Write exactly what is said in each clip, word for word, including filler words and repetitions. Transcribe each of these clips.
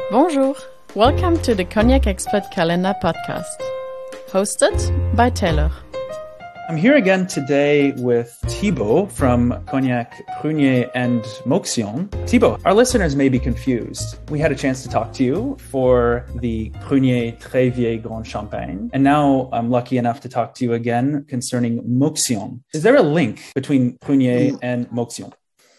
Bonjour, welcome to the Cognac Expert Calendar podcast, hosted by Taylor. I'm here again today with Thibaut from Cognac Prunier and Moxion. Thibaut, our listeners may be confused. We had a chance to talk to you for the Prunier Très Vieille Grand Champagne, and now I'm lucky enough to talk to you again concerning Moxion. Is there a link between Prunier and Moxion?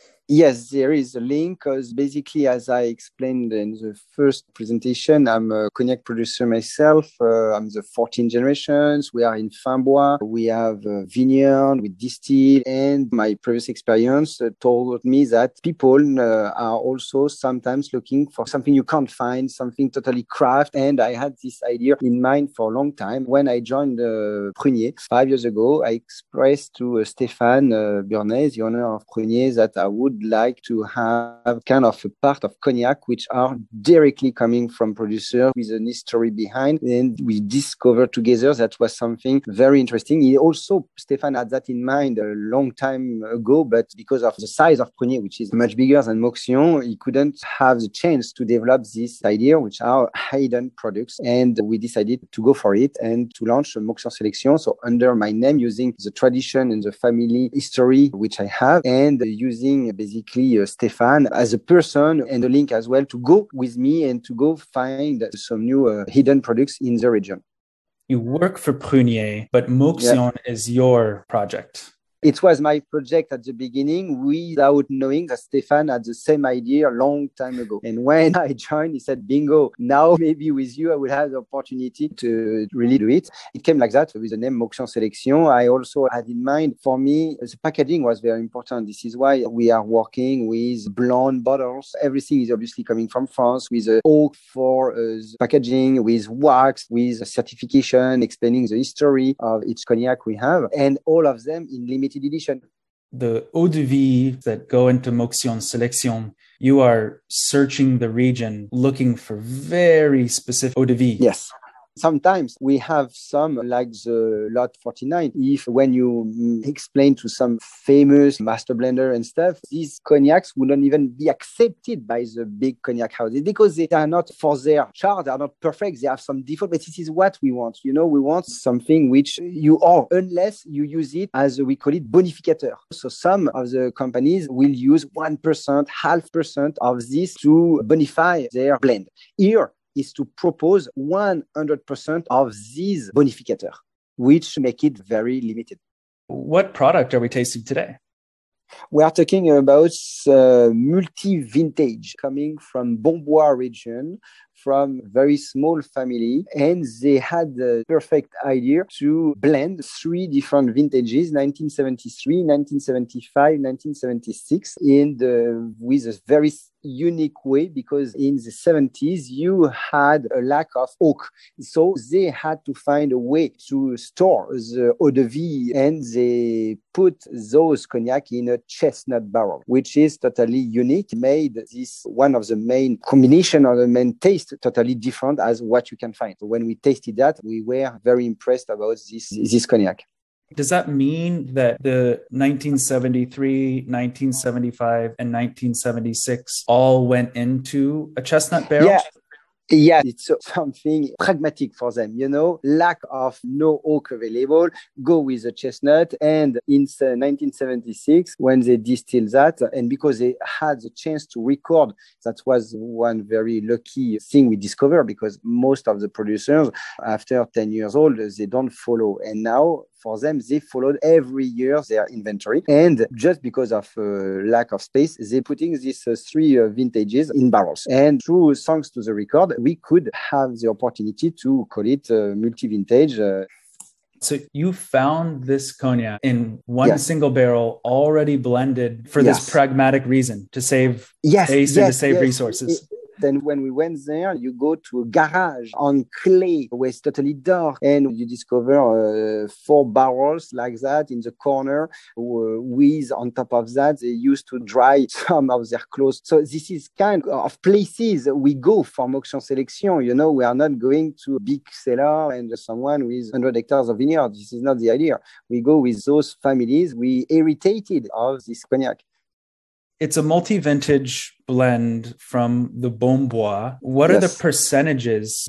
Yes, there is a link because basically, as I explained in the first presentation, I'm a cognac producer myself. Uh, I'm the fourteenth generations. We are in Finbois. We have a vineyard, we distill, and my previous experience uh, told me that people uh, are also sometimes looking for something you can't find, something totally craft. And I had this idea in mind for a long time. When I joined uh, Prunier five years ago, I expressed to uh, Stéphane uh, Burnet, the owner of Prunier, that I would like to have kind of a part of cognac which are directly coming from producers with an history behind, and we discovered together that was something very interesting. He also, Stéphane had that in mind a long time ago, but because of the size of Prunier, which is much bigger than Moxion, he couldn't have the chance to develop this idea, which are hidden products, and we decided to go for it and to launch a Moxion Selection, so under my name, using the tradition and the family history which I have, and using basically uh, Stéphane as a person and a link as well to go with me and to go find some new uh, hidden products in the region. You work for Prunier, but Moxion yeah. is your project. It was my project at the beginning without knowing that Stéphane had the same idea a long time ago. And when I joined, he said, bingo, now maybe with you, I will have the opportunity to really do it. It came like that with the name Moxion Selection. I also had in mind, for me, the packaging was very important. This is why we are working with blonde bottles. Everything is obviously coming from France with a oak for uh, packaging, with wax, with certification, explaining the history of each cognac we have, and all of them in limited edition. The eau de vie that go into Moxion Selection, you are searching the region looking for very specific eau de vie. Yes. Sometimes we have some like the Lot forty-nine. If when you explain to some famous master blender and stuff, these cognacs wouldn't even be accepted by the big cognac houses because they are not for their chart, they are not perfect. They have some default, but this is what we want. You know, we want something which you are, unless you use it as we call it bonificateur. So some of the companies will use one percent, half percent of this to bonify their blend. Here, is to propose one hundred percent of these bonificateurs, which make it very limited. What product are we tasting today? We are talking about uh, multi-vintage coming from Bonbois region, from very small family, and they had the perfect idea to blend three different vintages, nineteen seventy-three, nineteen seventy-five, nineteen seventy-six, in the, with a very unique way, because in the seventies you had a lack of oak, so they had to find a way to store the eau de vie, and they put those cognac in a chestnut barrel, which is totally unique, made this one of the main combination of the main taste totally different as what you can find. So when we tasted that, we were very impressed about this this cognac. Does that mean that the nineteen seventy-three, nineteen seventy-five, and nineteen seventy-six all went into a chestnut barrel? Yeah. Yeah, it's something pragmatic for them, you know, lack of no oak available, go with the chestnut. And in nineteen seventy-six, when they distilled that, and because they had the chance to record, that was one very lucky thing we discovered, because most of the producers, after ten years old, they don't follow. And now, for them, they followed every year their inventory. And just because of uh, lack of space, they're putting these uh, three uh, vintages in barrels. And through thanks to the record, we could have the opportunity to call it uh, multi-vintage. Uh, So you found this cognac in one yes. single barrel, already blended for yes. this pragmatic reason, to save yes. space yes. and to save yes. resources. It, Then when we went there, you go to a garage on clay where it's totally dark, and you discover uh, four barrels like that in the corner uh, with, on top of that, they used to dry some of their clothes. So this is kind of places we go for Moxion Selection. You know, we are not going to a big cellar and someone with one hundred hectares of vineyard. This is not the idea. We go with those families we irritated of this cognac. It's a multi-vintage blend from the Bombois. What yes. are the percentages?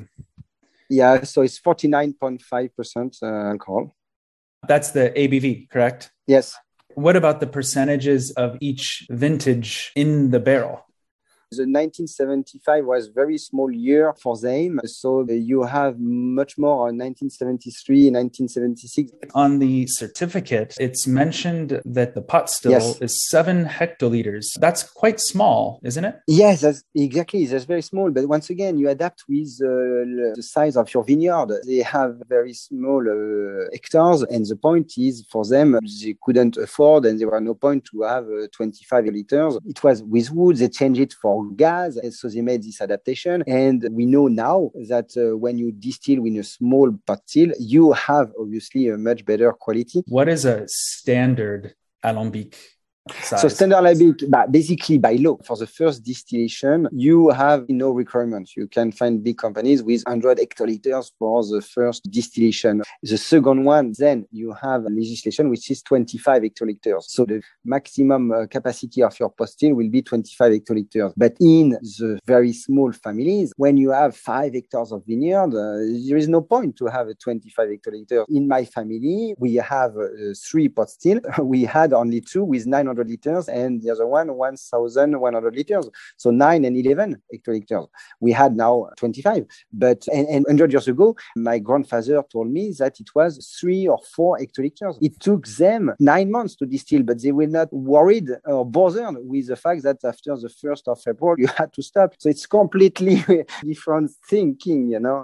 Yeah, so it's forty-nine point five percent uh, alcohol. That's the A B V, correct? Yes. What about the percentages of each vintage in the barrel? The nineteen seventy-five was a very small year for them. So you have much more on nineteen seventy-three, nineteen seventy-six. On the certificate, it's mentioned that the pot still yes. is seven hectoliters. That's quite small, isn't it? Yes, that's exactly. That's very small. But once again, you adapt with uh, the size of your vineyard. They have very small uh, hectares. And the point is for them, they couldn't afford and there was no point to have uh, twenty-five liters. It was with wood. They changed it for gas, and so they made this adaptation. And we know now that uh, when you distill in a small pot still, you have obviously a much better quality. What is a standard alambic size? So standard alambic, basically by law, for the first distillation, you have no requirements. You can find big companies with one hundred hectoliters for the first distillation. The second one, then you have legislation which is twenty-five hectoliters. So the maximum uh, capacity of your pot still will be twenty-five hectoliters. But in the very small families, when you have five hectares of vineyard, uh, there is no point to have a twenty-five hectoliters. In my family, we have uh, three pot still. We had only two with nine hundred liters and the other one one thousand one hundred liters, so nine and eleven hectoliters. We had now twenty-five, but and, and one hundred years ago my grandfather told me that it was three or four hectoliters. It took them nine months to distill, but they were not worried or bothered with the fact that after the first of April you had to stop. So it's completely different thinking, you know.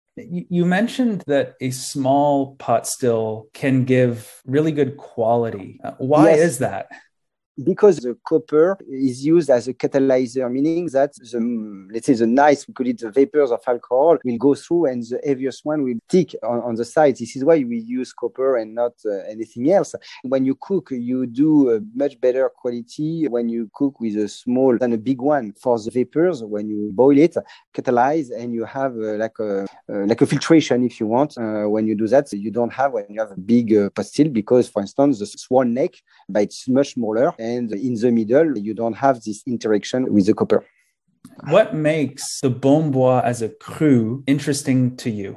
You mentioned that a small pot still can give really good quality. Why yes. is that? Because the copper is used as a catalyzer, meaning that the, let's say the nice, we call it the vapors of alcohol, will go through and the heaviest one will stick on, on the sides. This is why we use copper and not uh, anything else. When you cook, you do a much better quality when you cook with a small than a big one. For the vapors, when you boil it, catalyze, and you have uh, like a uh, like a filtration if you want. Uh, when you do that, you don't have when you have a big uh, pot still, because, for instance, the swan neck, but it's much smaller. And in the middle, you don't have this interaction with the copper. What makes the Bombois as a cru interesting to you?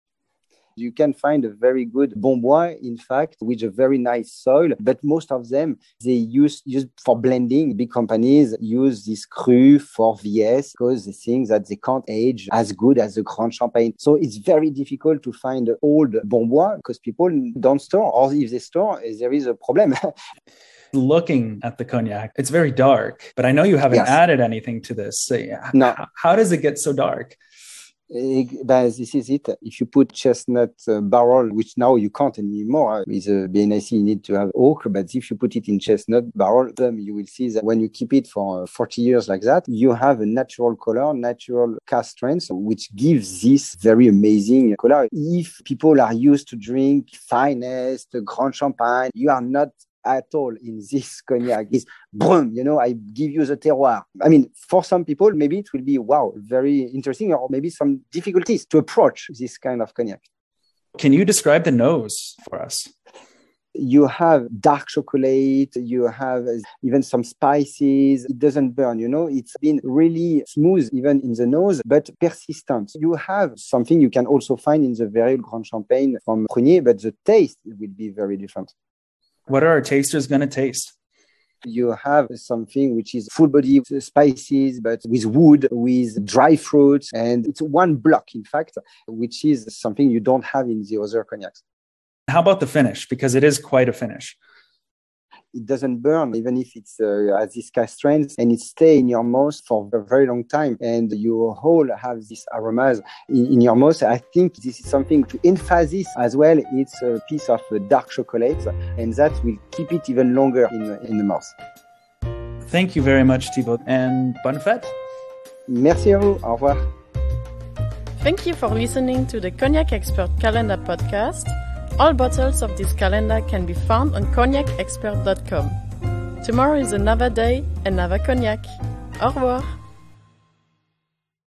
You can find a very good Bombois, in fact, with a very nice soil, but most of them, they use, use for blending. Big companies use this cru for V S because they think that they can't age as good as the Grand Champagne. So it's very difficult to find old Bombois because people don't store, or if they store, there is a problem. Looking at the cognac, it's very dark, but I know you haven't yes. added anything to this. So no. How, how does it get so dark? Uh, this is it. If you put chestnut uh, barrel, which now you can't anymore, uh, with a B N I C you need to have oak, but if you put it in chestnut barrel, then you will see that when you keep it for uh, forty years like that, you have a natural color, natural cask strength, which gives this very amazing color. If people are used to drink finest, Grand Champagne, you are not at all in this cognac. Is boom, you know, I give you the terroir. I mean, for some people, maybe it will be, wow, very interesting, or maybe some difficulties to approach this kind of cognac. Can you describe the nose for us? You have dark chocolate, you have even some spices. It doesn't burn, you know, it's been really smooth even in the nose, but persistent. You have something you can also find in the very Grand Champagne from Prunier, but the taste will be very different. What are our tasters going to taste? You have something which is full body spices, but with wood, with dry fruits. And it's one block, in fact, which is something you don't have in the other cognacs. How about the finish? Because it is quite a finish. It doesn't burn, even if it's uh, has this cask strength, and it stays in your mouth for a very long time. And you all have this aromas in, in your mouth. I think this is something to emphasize as well. It's a piece of uh, dark chocolate, and that will keep it even longer in, in the mouth. Thank you very much, Thibaut, and bonne fête. Merci à vous. Au revoir. Thank you for listening to the Cognac Expert Calendar podcast. All bottles of this calendar can be found on cognac expert dot com. Tomorrow is another day, another cognac. Au revoir.